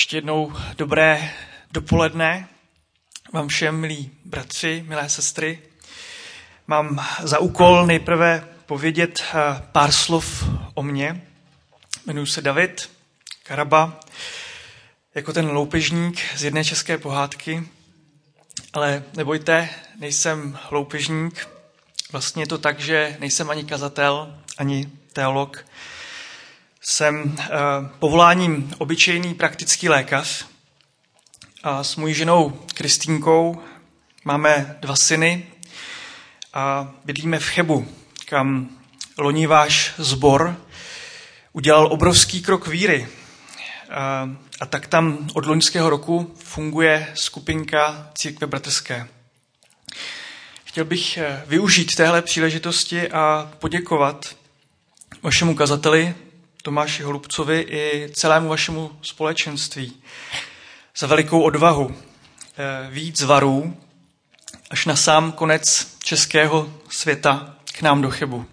Ještě jednou dobré dopoledne vám všem, milí bratři, milé sestry. Mám za úkol nejprve povědět pár slov o mně. Jmenuji se David Karaba, jako ten loupežník z jedné české pohádky. Ale nebojte, nejsem loupežník. Vlastně je to tak, že nejsem ani kazatel, ani teolog. Jsem povoláním obyčejný praktický lékař a s mojí ženou Kristýnkou máme 2 syny a bydlíme v Chebu, kam loni váš sbor udělal obrovský krok víry. A tak tam od loňského roku funguje skupinka Církve bratrské. Chtěl bych využít téhle příležitosti a poděkovat vašemu kazateli Tomáši Holubcovi i celému vašemu společenství za velikou odvahu vyjít z Varů až na sám konec českého světa k nám do Chebu.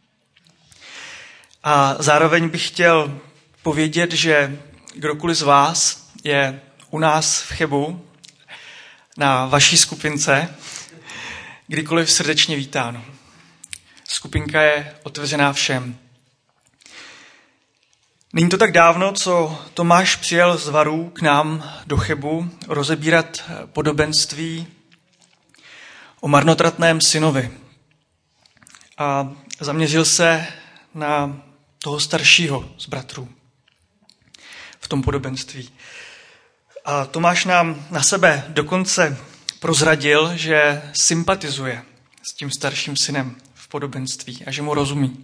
A zároveň bych chtěl povědět, že kdokoliv z vás je u nás v Chebu na vaší skupince, kdykoliv srdečně vítán. Skupinka je otevřená všem. Není to tak dávno, co Tomáš přijel z Varů k nám do Chebu rozebírat podobenství o marnotratném synovi. A zaměřil se na toho staršího z bratrů v tom podobenství. A Tomáš nám na sebe dokonce prozradil, že sympatizuje s tím starším synem v podobenství a že mu rozumí.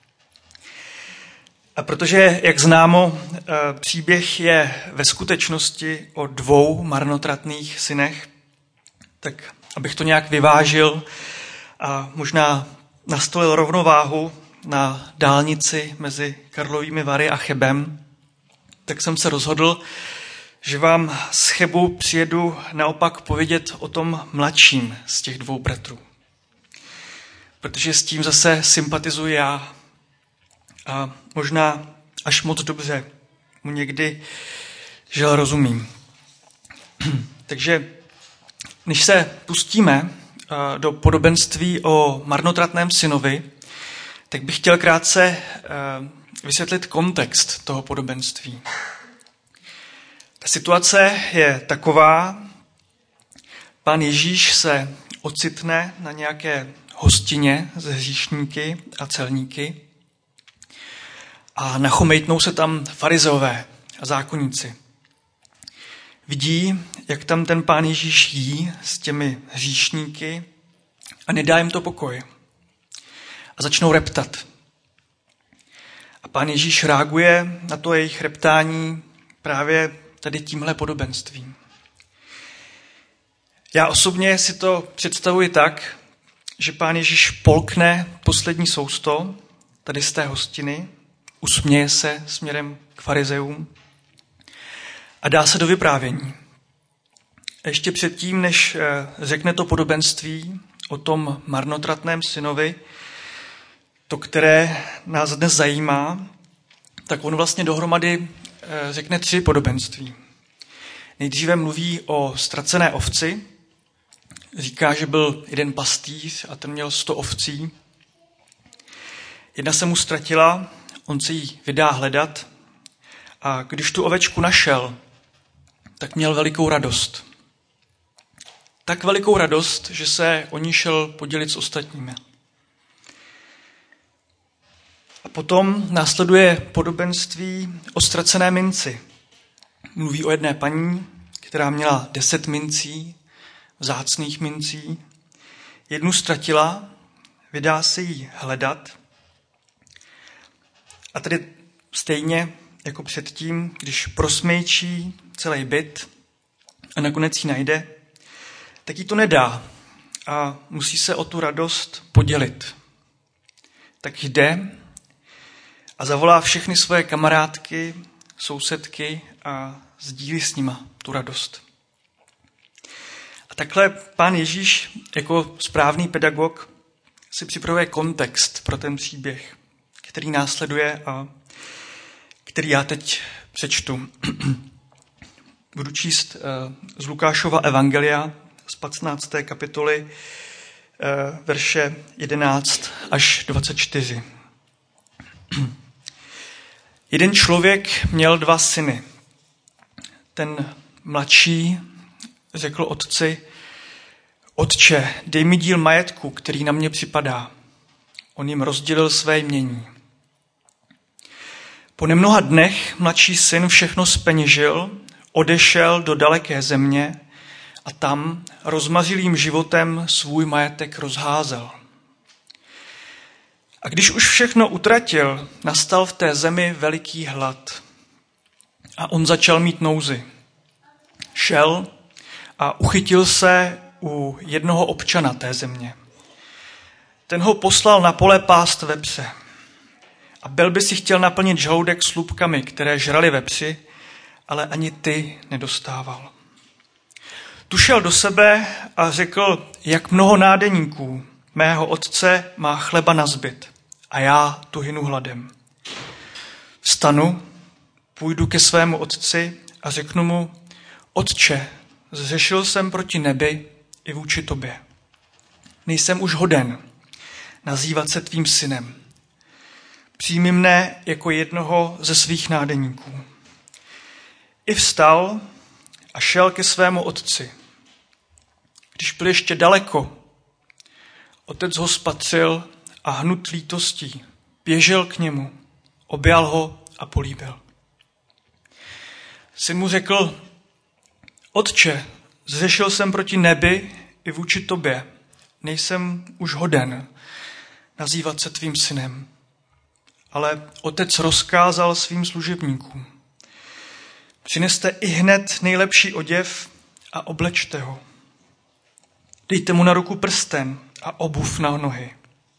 A protože, jak známo, příběh je ve skutečnosti o 2 marnotratných synech, tak abych to nějak vyvážil a možná nastolil rovnováhu na dálnici mezi Karlovými Vary a Chebem, tak jsem se rozhodl, že vám z Chebu přijedu naopak povědět o tom mladším z těch 2 bratrů. Protože s tím zase sympatizuji já. A možná až moc dobře mu někdy žel rozumím. Takže než se pustíme do podobenství o marnotratném synovi, tak bych chtěl krátce vysvětlit kontext toho podobenství. Ta situace je taková, pán Ježíš se ocitne na nějaké hostině s hříšníky a celníky, a nachomejtnou se tam farizeové a zákonníci. Vidí, jak tam ten pán Ježíš jí s těmi hříšníky a nedá jim to pokoj. A začnou reptat. A pán Ježíš reaguje na to jejich reptání právě tady tímhle podobenstvím. Já osobně si to představuji tak, že pán Ježíš polkne poslední sousto tady z té hostiny, usměje se směrem k farizeům a dá se do vyprávění. A ještě předtím, než řekne to podobenství o tom marnotratném synovi, to, které nás dnes zajímá, tak on vlastně dohromady řekne 3 podobenství. Nejdříve mluví o ztracené ovci, říká, že byl jeden pastýř a ten měl 100 ovcí. Jedna se mu ztratila, on se jí vydá hledat a když tu ovečku našel, tak měl velikou radost. Tak velikou radost, že se o ní šel podělit s ostatními. A potom následuje podobenství o ztracené minci. Mluví o jedné paní, která měla 10 mincí, vzácných mincí. Jednu ztratila, vydá se jí hledat. A tedy stejně jako předtím, když prosmejčí celý byt a nakonec ji najde, tak jí to nedá a musí se o tu radost podělit. Tak jde a zavolá všechny svoje kamarádky, sousedky a sdílí s nima tu radost. A takhle pán Ježíš jako správný pedagog si připravuje kontext pro ten příběh, který následuje a který já teď přečtu. Budu číst z Lukášova evangelia z 15. kapitoly, verše 11 až 24. Jeden člověk měl 2 syny. Ten mladší řekl otci: Otče, dej mi díl majetku, který na mě připadá. On jim rozdělil své jmění. Po nemnoha dnech mladší syn všechno zpeněžil, odešel do daleké země a tam rozmařilým životem svůj majetek rozházel. A když už všechno utratil, nastal v té zemi veliký hlad. A on začal mít nouzi. Šel a uchytil se u jednoho občana té země. Ten ho poslal na pole pást vepře. A byl by si chtěl naplnit žaludek slupkami, které žrali vepři, ale ani ty nedostával. Tu šel do sebe a řekl: jak mnoho nádeníků mého otce má chleba nazbyt a já tu hynu hladem. Vstanu, půjdu ke svému otci a řeknu mu: Otče, zřešil jsem proti nebi i vůči tobě. Nejsem už hoden nazývat se tvým synem. Přijmi mne jako jednoho ze svých nádeníků. I vstal a šel ke svému otci. Když byl ještě daleko, otec ho spatřil a hnut lítostí běžel k němu, objal ho a políbil. Syn mu řekl: Otče, zřešil jsem proti nebi i vůči tobě. Nejsem už hoden nazývat se tvým synem. Ale otec rozkázal svým služebníkům: Přineste ihned nejlepší oděv a oblečte ho. Dejte mu na ruku prsten a obuv na nohy.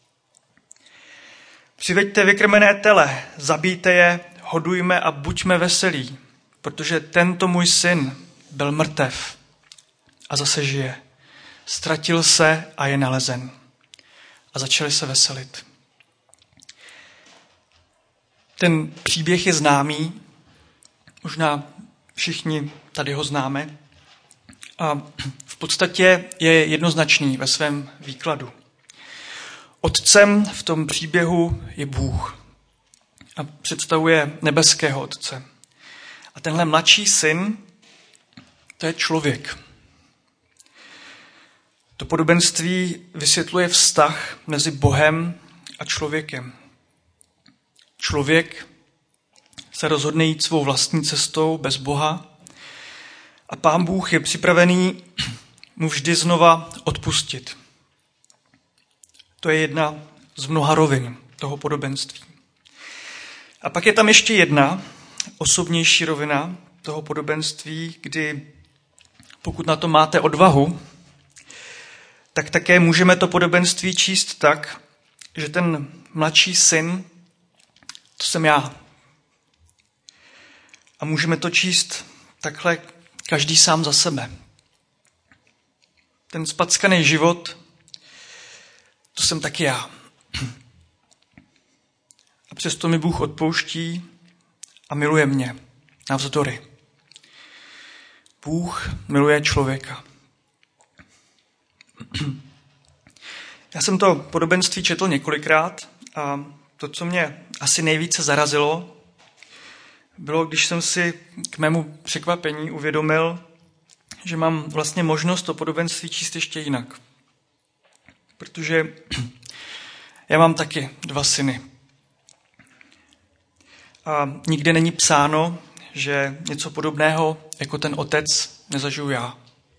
Přiveďte vykrmené tele, zabijte je, hodujme a buďme veselí, protože tento můj syn byl mrtev a zase žije. Ztratil se a je nalezen. A začali se veselit. Ten příběh je známý, možná všichni tady ho známe, a v podstatě je jednoznačný ve svém výkladu. Otcem v tom příběhu je Bůh a představuje nebeského otce. A tenhle mladší syn, to je člověk. To podobenství vysvětluje vztah mezi Bohem a člověkem. Člověk se rozhodne jít svou vlastní cestou bez Boha a Pán Bůh je připravený mu vždy znova odpustit. To je jedna z mnoha rovin toho podobenství. A pak je tam ještě jedna osobnější rovina toho podobenství, kdy pokud na to máte odvahu, tak také můžeme to podobenství číst tak, že ten mladší syn, to jsem já. A můžeme to číst takhle každý sám za sebe. Ten spackaný život, to jsem taky já. A přesto mi Bůh odpouští a miluje mě navzdory. Bůh miluje člověka. Já jsem to podobenství četl několikrát a to, co mě asi nejvíce zarazilo, bylo, když jsem si k mému překvapení uvědomil, že mám vlastně možnost to podobenství číst ještě jinak. Protože já mám taky 2 syny. A nikde není psáno, že něco podobného jako ten otec nezažiju já.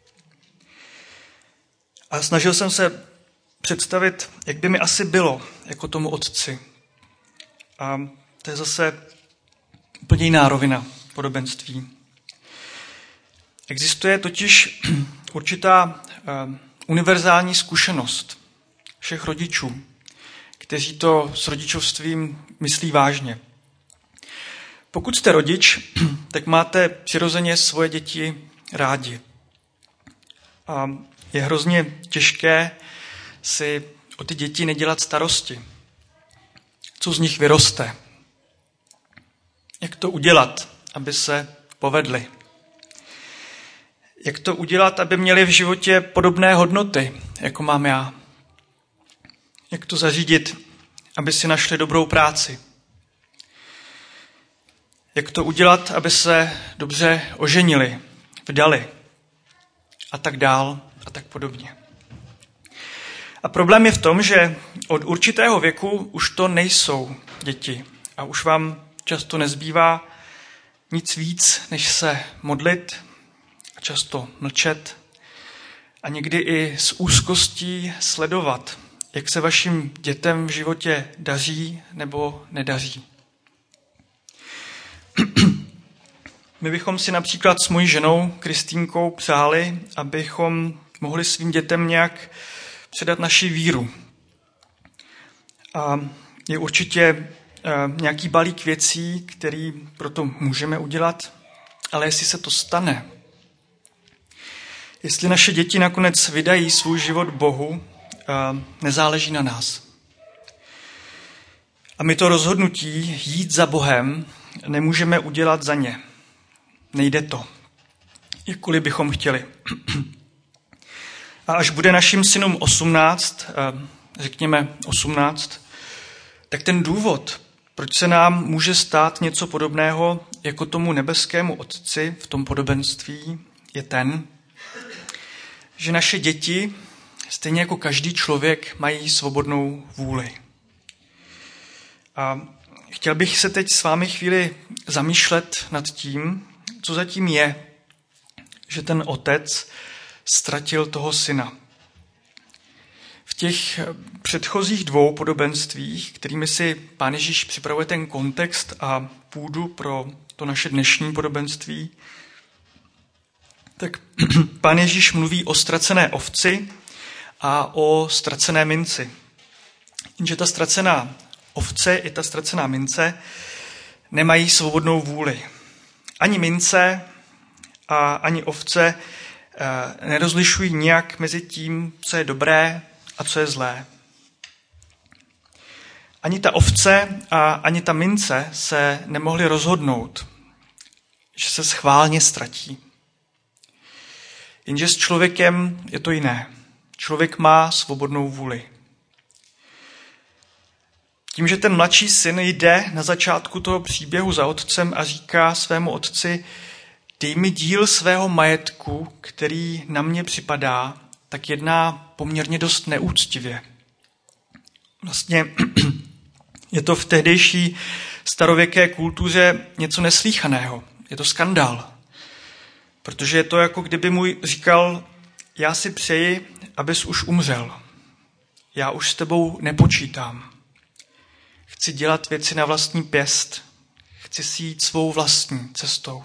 A snažil jsem se představit, jak by mi asi bylo jako tomu otci. A to je zase úplně jiná rovina podobenství. Existuje totiž určitá univerzální zkušenost všech rodičů, kteří to s rodičovstvím myslí vážně. Pokud jste rodič, tak máte přirozeně svoje děti rádi. A je hrozně těžké si o ty děti nedělat starosti. Co z nich vyroste? Jak to udělat, aby se povedli? Jak to udělat, aby měli v životě podobné hodnoty, jako mám já? Jak to zařídit, aby si našli dobrou práci? Jak to udělat, aby se dobře oženili, vdali a tak dál a tak podobně. A problém je v tom, že od určitého věku už to nejsou děti a už vám často nezbývá nic víc, než se modlit a často mlčet a někdy i s úzkostí sledovat, jak se vašim dětem v životě daří nebo nedaří. My bychom si například s mojí ženou Kristýnkou přáli, abychom mohli svým dětem nějak předat naši víru. A je určitě nějaký balík věcí, který proto můžeme udělat, ale jestli se to stane, jestli naše děti nakonec vydají svůj život Bohu, nezáleží na nás. A my to rozhodnutí jít za Bohem nemůžeme udělat za ně. Nejde to, jakkoliv bychom chtěli. A až bude našim synům 18, řekněme 18, tak ten důvod, proč se nám může stát něco podobného jako tomu nebeskému Otci v tom podobenství, je ten, že naše děti, stejně jako každý člověk, mají svobodnou vůli. A chtěl bych se teď s vámi chvíli zamýšlet nad tím, co zatím je, že ten otec ztratil toho syna. V těch předchozích dvou podobenstvích, kterými si Pán Ježíš připravuje ten kontext a půdu pro to naše dnešní podobenství, tak Pán Ježíš mluví o ztracené ovci a o ztracené minci. Jenže ta ztracená ovce i ta ztracená mince nemají svobodnou vůli. Ani mince a ani ovce nerozlišují nijak mezi tím, co je dobré a co je zlé. Ani ta ovce a ani ta mince se nemohly rozhodnout, že se schválně ztratí. Jenže s člověkem je to jiné. Člověk má svobodnou vůli. Tím, že ten mladší syn jde na začátku toho příběhu za otcem a říká svému otci, dej mi díl svého majetku, který na mě připadá, tak jedná poměrně dost neúctivě. Vlastně je to v tehdejší starověké kultuře něco neslýchaného. Je to skandál. Protože je to jako kdyby mu říkal, já si přeji, abys už umřel. Já už s tebou nepočítám. Chci dělat věci na vlastní pěst. Chci si jít svou vlastní cestou.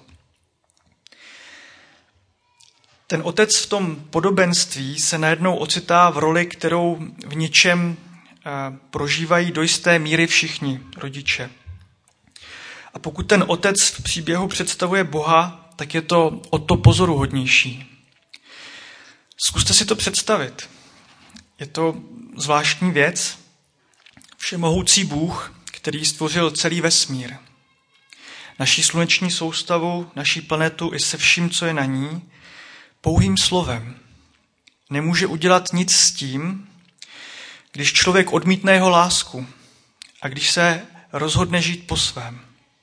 Ten otec v tom podobenství se najednou ocitá v roli, kterou v něčem prožívají do jisté míry všichni rodiče. A pokud ten otec v příběhu představuje Boha, tak je to o to pozoruhodnější. Zkuste si to představit. Je to zvláštní věc. Všemohoucí Bůh, který stvořil celý vesmír, naši sluneční soustavu, naši planetu i se vším, co je na ní, pouhým slovem. Nemůže udělat nic s tím, když člověk odmítne jeho lásku a když se rozhodne žít po svém.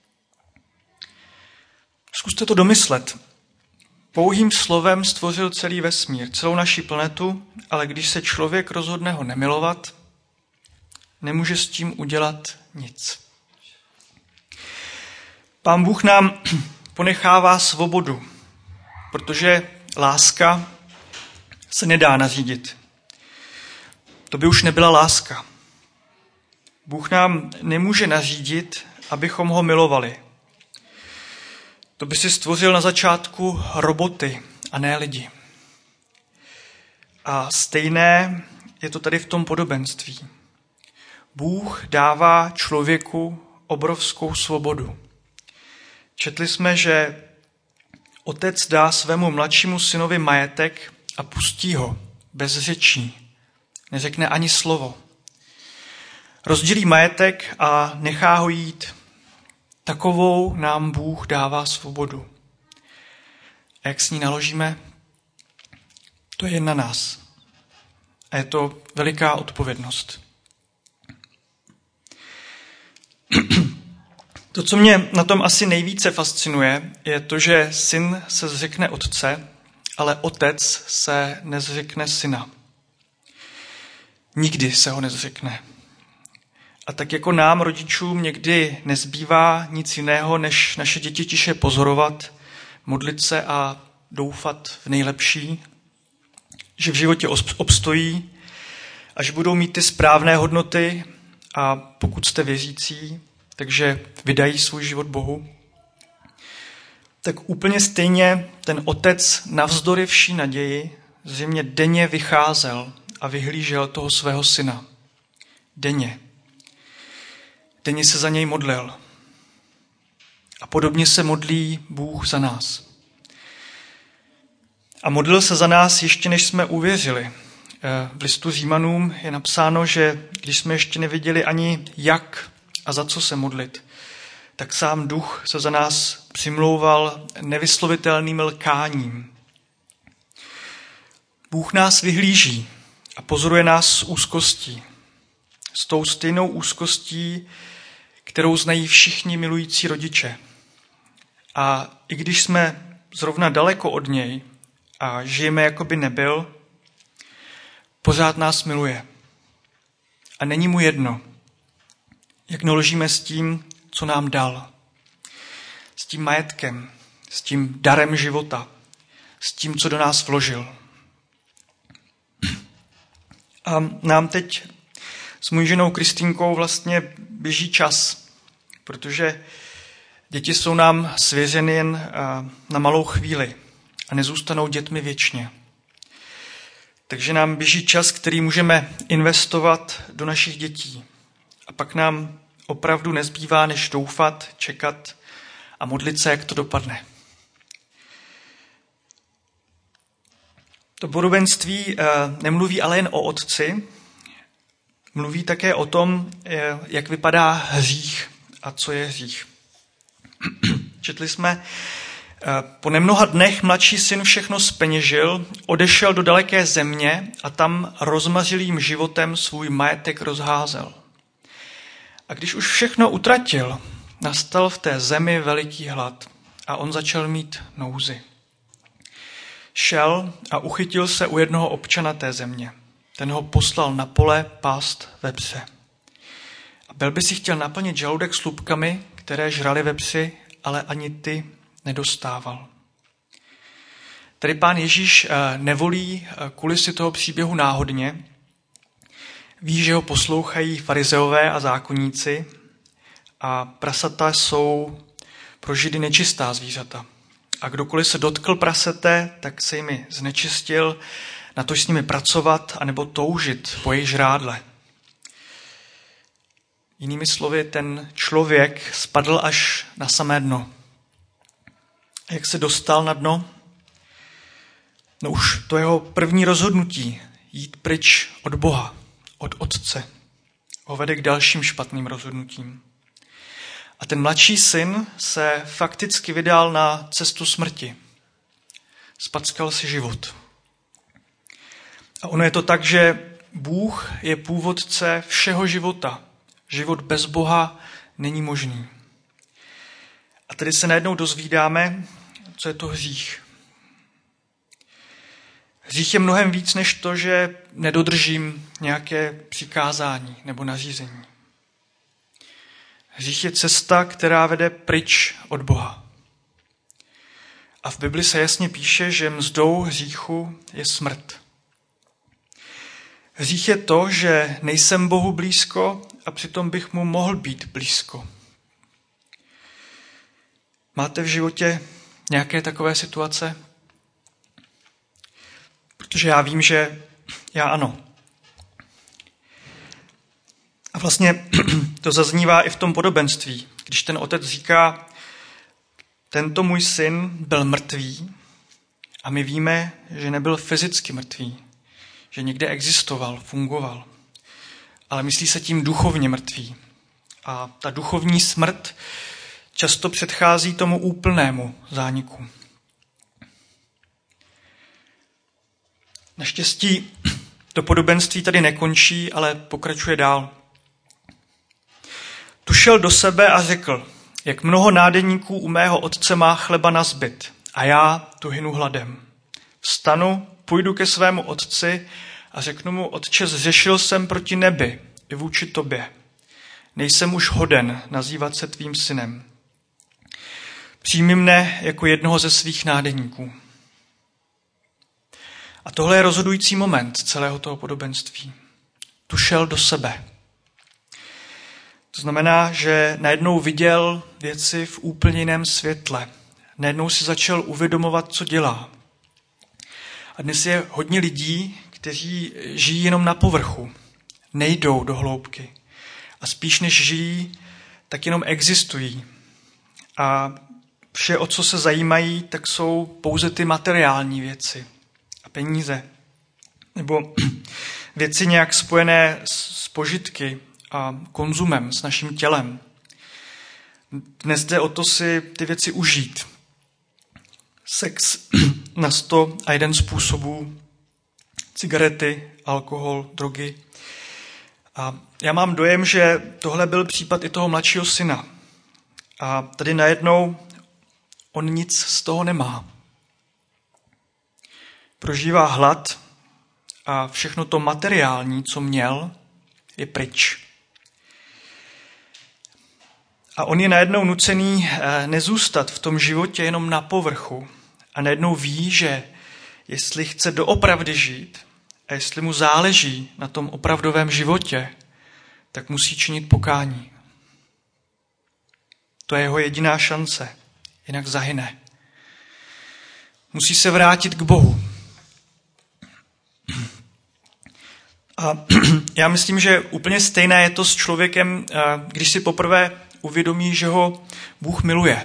Zkuste to domyslet. Pouhým slovem stvořil celý vesmír, celou naši planetu, ale když se člověk rozhodne ho nemilovat, nemůže s tím udělat nic. Pán Bůh nám ponechává svobodu, protože láska se nedá nařídit. To by už nebyla láska. Bůh nám nemůže nařídit, abychom ho milovali. To by si stvořil na začátku roboty a ne lidi. A stejné je to tady v tom podobenství. Bůh dává člověku obrovskou svobodu. Četli jsme, že otec dá svému mladšímu synovi majetek a pustí ho bez řečí. Neřekne ani slovo. Rozdělí majetek a nechá ho jít. Takovou nám Bůh dává svobodu. A jak s ní naložíme, To je jen na nás. A je to veliká odpovědnost. To, co mě na tom asi nejvíce fascinuje, je to, že syn se zřekne otce, ale otec se nezřekne syna. Nikdy se ho nezřekne. A tak jako nám, rodičům, někdy nezbývá nic jiného, než naše děti tiše pozorovat, modlit se a doufat v nejlepší, že v životě obstojí a že budou mít ty správné hodnoty a pokud jste věřící, takže vydají svůj život Bohu. Tak úplně stejně ten otec navzdory vší naději zřejmě denně vycházel a vyhlížel toho svého syna. Denně. Denně se za něj modlil. A podobně se modlí Bůh za nás. A modlil se za nás ještě než jsme uvěřili. V listu Římanům je napsáno, že když jsme ještě nevěděli ani jak a za co se modlit, tak sám Duch se za nás přimlouval nevyslovitelným lkáním. Bůh nás vyhlíží a pozoruje nás s úzkostí. S tou stejnou úzkostí, kterou znají všichni milující rodiče. A i když jsme zrovna daleko od něj a žijeme, jako by nebyl, pořád nás miluje. A není mu jedno, jak naložíme s tím, co nám dal. S tím majetkem, s tím darem života, s tím, co do nás vložil. A nám teď s mojí ženou Kristýnkou vlastně běží čas, protože děti jsou nám svěřeny jen na malou chvíli a nezůstanou dětmi věčně. Takže nám běží čas, který můžeme investovat do našich dětí. A pak nám opravdu nezbývá, než doufat, čekat a modlit se, jak to dopadne. To podobenství nemluví ale jen o otci, mluví také o tom, jak vypadá hřích a co je hřích. Četli jsme, po nemnoha dnech mladší syn všechno zpeněžil, odešel do daleké země a tam rozmařilým životem svůj majetek rozházel. A když už všechno utratil, nastal v té zemi veliký hlad a on začal mít nouzi. Šel a uchytil se u jednoho občana té země. Ten ho poslal na pole pást vepře. A byl by si chtěl naplnit žaludek slupkami, které žrali vepři, ale ani ty nedostával. Tady Pán Ježíš nevolí kulisy toho příběhu náhodně. Ví, že ho poslouchají farizeové a zákonníci a prasata jsou pro Židy nečistá zvířata. A kdokoliv se dotkl prasete, tak se jimi znečistil, natož s nimi pracovat anebo toužit po jejich žrádle. Jinými slovy, ten člověk spadl až na samé dno. A jak se dostal na dno? No už to jeho první rozhodnutí, jít pryč od Boha, od Otce, ho vede k dalším špatným rozhodnutím. A ten mladší syn se fakticky vydal na cestu smrti. Spackal si život. A ono je to tak, že Bůh je původce všeho života. Život bez Boha není možný. A tedy se najednou dozvídáme, co je to hřích. Hřích je mnohem víc než to, že nedodržím nějaké přikázání nebo nařízení. Hřích je cesta, která vede pryč od Boha. A v Bibli se jasně píše, že mzdou hříchu je smrt. Hřích je to, že nejsem Bohu blízko a přitom bych mu mohl být blízko. Máte v životě nějaké takové situace? Protože já vím, že já ano. A vlastně to zaznívá i v tom podobenství, když ten otec říká, tento můj syn byl mrtvý a my víme, že nebyl fyzicky mrtvý, že někde existoval, fungoval, ale myslí se tím duchovně mrtvý. A ta duchovní smrt často předchází tomu úplnému zániku. Naštěstí to podobenství tady nekončí, ale pokračuje dál. Tu šel do sebe a řekl, jak mnoho nádeníků u mého otce má chleba nazbyt a já tu hynu hladem. Vstanu, půjdu ke svému otci a řeknu mu, otče, zřešil jsem proti nebi i vůči tobě. Nejsem už hoden nazývat se tvým synem. Přijmi mne jako jednoho ze svých nádeníků. A tohle je rozhodující moment celého toho podobenství. Tu šel do sebe. To znamená, že najednou viděl věci v úplně jiném světle. Najednou si začal uvědomovat, co dělá. A dnes je hodně lidí, kteří žijí jenom na povrchu. Nejdou do hloubky. A spíš než žijí, tak jenom existují. A vše, o co se zajímají, tak jsou pouze ty materiální věci a peníze. Nebo věci nějak spojené s požitky a konzumem, s naším tělem. Dnes jde o to si ty věci užít. Sex na 101 způsobů, cigarety, alkohol, drogy. A já mám dojem, že tohle byl případ i toho mladšího syna. A tady najednou on nic z toho nemá. Prožívá hlad a všechno to materiální, co měl, je pryč. A on je najednou nucený nezůstat v tom životě jenom na povrchu. A najednou ví, že jestli chce doopravdy žít a jestli mu záleží na tom opravdovém životě, tak musí činit pokání. To je jeho jediná šance, jinak zahyne. Musí se vrátit k Bohu. A já myslím, že úplně stejné je to s člověkem, když si poprvé uvědomí, že ho Bůh miluje.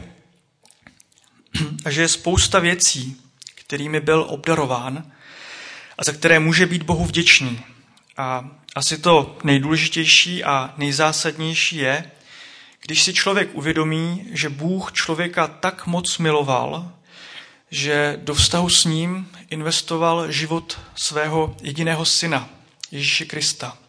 A že je spousta věcí, kterými byl obdarován a za které může být Bohu vděčný. A asi to nejdůležitější a nejzásadnější je, když si člověk uvědomí, že Bůh člověka tak moc miloval, že do vztahu s ním investoval život svého jediného syna, Ježíše Krista.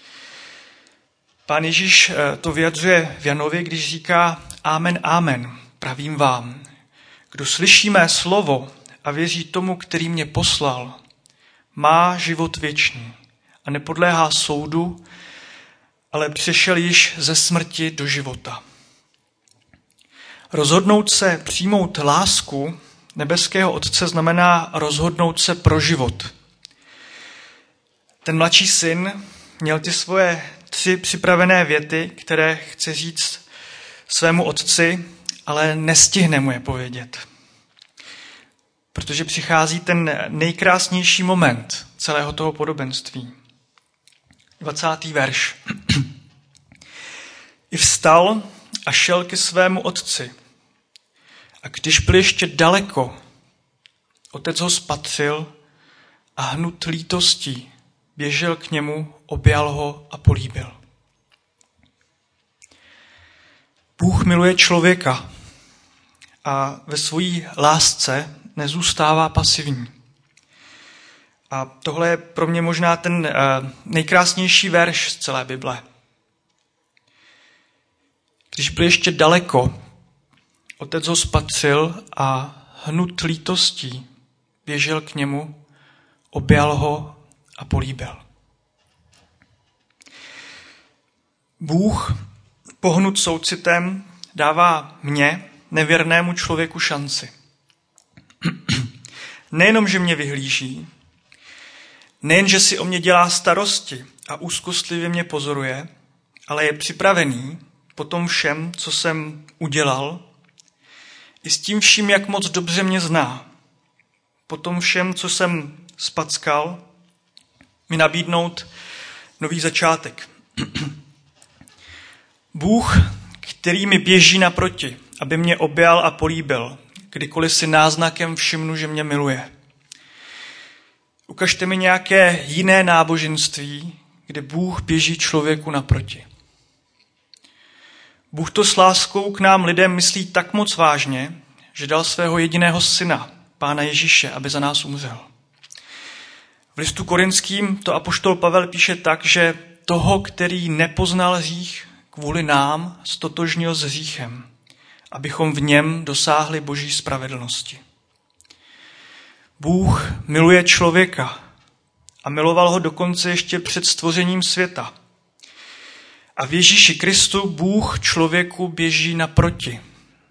Pán Ježíš to vyjadřuje v Janově, když říká Amen, amen, pravím vám. Kdo slyší mé slovo a věří tomu, který mě poslal, má život věčný a nepodléhá soudu, ale přešel již ze smrti do života. Rozhodnout se přijmout lásku nebeského Otce znamená rozhodnout se pro život. Ten mladší syn měl ty svoje 3 připravené věty, které chce říct svému otci, ale nestihne mu je povědět. Protože přichází ten nejkrásnější moment celého toho podobenství. 20. verš. I vstal a šel ke svému otci. A když byl ještě daleko, otec ho spatřil a hnut lítostí běžel k němu, objal ho a políbil. Bůh miluje člověka a ve své lásce nezůstává pasivní. A tohle je pro mě možná ten nejkrásnější verš z celé Bible. Když byl ještě daleko, otec ho spatřil a hnut lítostí běžel k němu, objal ho a políbil. Bůh, pohnut soucitem, dává mně, nevěrnému člověku, šanci. Nejenom, že mě vyhlíží, nejen, že si o mě dělá starosti a úzkostlivě mě pozoruje, ale je připravený po tom všem, co jsem udělal, i s tím vším, jak moc dobře mě zná, po tom všem, co jsem spackal, mi nabídnout nový začátek. Bůh, který mi běží naproti, aby mě objal a políbil, kdykoliv si náznakem všimnu, že mě miluje. Ukažte mi nějaké jiné náboženství, kde Bůh běží člověku naproti. Bůh to s láskou k nám lidem myslí tak moc vážně, že dal svého jediného syna, Pána Ježíše, aby za nás umřel. V listu Korinským to apoštol Pavel píše tak, že toho, který nepoznal hřích, kvůli nám stotožnil s hříchem, abychom v něm dosáhli Boží spravedlnosti. Bůh miluje člověka a miloval ho dokonce ještě před stvořením světa. A v Ježíši Kristu Bůh člověku běží naproti.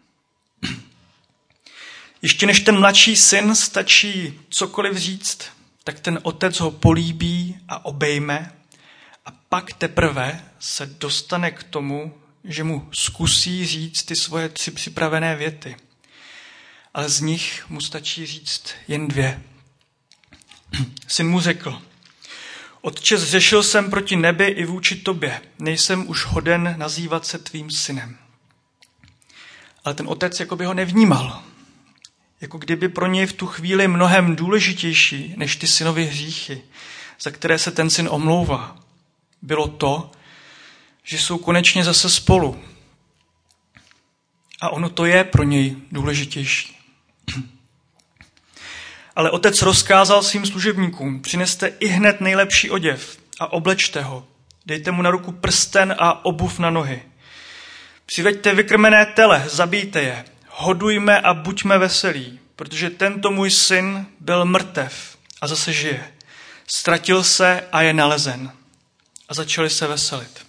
Ještě než ten mladší syn stačí cokoliv říct, tak ten otec ho políbí a obejme a pak teprve se dostane k tomu, že mu zkusí říct ty svoje 3 připravené věty. Ale z nich mu stačí říct jen 2. Syn mu řekl: Otče, zřešil jsem proti nebi i vůči tobě, nejsem už hoden nazývat se tvým synem. Ale ten otec jako by ho nevnímal. Jako kdyby pro něj v tu chvíli mnohem důležitější než ty synovy hříchy, za které se ten syn omlouvá, bylo to, že jsou konečně zase spolu. A ono to je pro něj důležitější. Ale otec rozkázal svým služebníkům: přineste ihned nejlepší oděv a oblečte ho. Dejte mu na ruku prsten a obuv na nohy. Přiveďte vykrmené tele, zabijte je. Hodujme a buďme veselí, protože tento můj syn byl mrtev a zase žije. Ztratil se a je nalezen. A začali se veselit.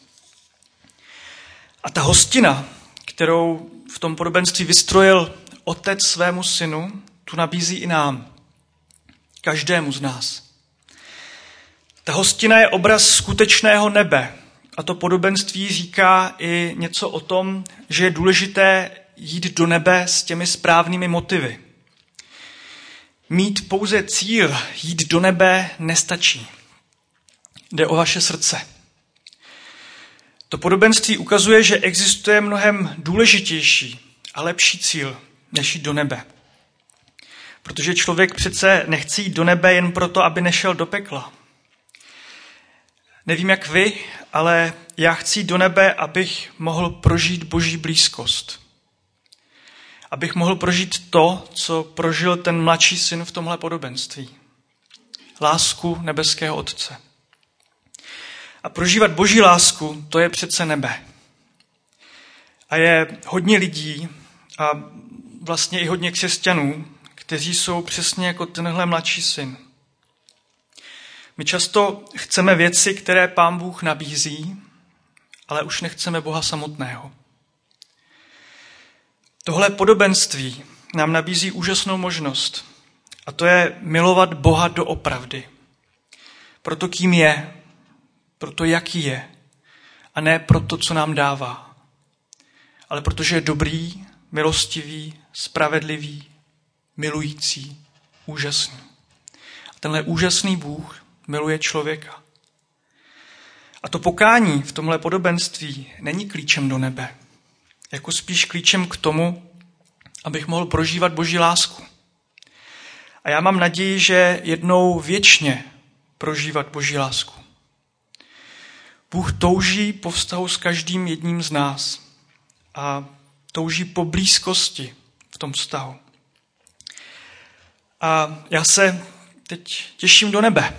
A ta hostina, kterou v tom podobenství vystrojil otec svému synu, tu nabízí i nám. Každému z nás. Ta hostina je obraz skutečného nebe. A to podobenství říká i něco o tom, že je důležité jít do nebe s těmi správnými motivy. Mít pouze cíl jít do nebe nestačí. Jde o vaše srdce. To podobenství ukazuje, že existuje mnohem důležitější a lepší cíl, než jít do nebe. Protože člověk přece nechce jít do nebe jen proto, aby nešel do pekla. Nevím jak vy, ale já chci jít do nebe, abych mohl prožít Boží blízkost. Abych mohl prožít to, co prožil ten mladší syn v tomhle podobenství. Lásku nebeského Otce. A prožívat Boží lásku, to je přece nebe. A je hodně lidí a vlastně i hodně křesťanů, kteří jsou přesně jako tenhle mladší syn. My často chceme věci, které Pán Bůh nabízí, ale už nechceme Boha samotného. Tohle podobenství nám nabízí úžasnou možnost, a to je milovat Boha doopravdy. Proto kým je, proto jaký je, a ne proto, co nám dává. Ale protože je dobrý, milostivý, spravedlivý, milující, úžasný. A tenhle úžasný Bůh miluje člověka. A to pokání v tomhle podobenství není klíčem do nebe. Jako spíš klíčem k tomu, abych mohl prožívat Boží lásku. A já mám naději, že jednou věčně prožívat Boží lásku. Bůh touží po vztahu s každým jedním z nás a touží po blízkosti v tom vztahu. A já se teď těším do nebe.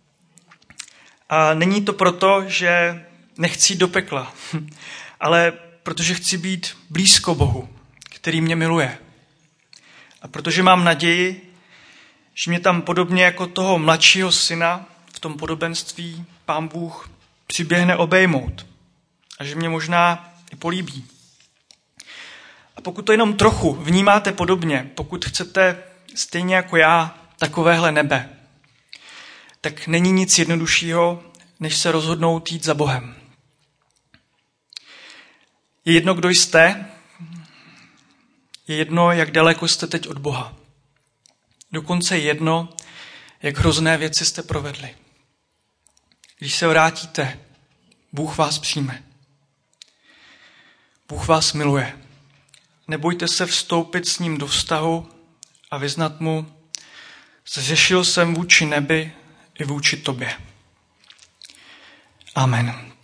A není to proto, že nechci jít do pekla, ale protože chci být blízko Bohu, který mě miluje. A protože mám naději, že mě tam podobně jako toho mladšího syna v tom podobenství Pán Bůh přiběhne obejmout a že mě možná i políbí. A pokud to jenom trochu vnímáte podobně, pokud chcete stejně jako já takovéhle nebe, tak není nic jednoduššího, než se rozhodnout jít za Bohem. Je jedno, kdo jste, je jedno, jak daleko jste teď od Boha. Dokonce jedno, jak hrozné věci jste provedli. Když se vrátíte, Bůh vás přijme. Bůh vás miluje. Nebojte se vstoupit s ním do vztahu a vyznat mu: zřešil jsem vůči nebi i vůči tobě. Amen.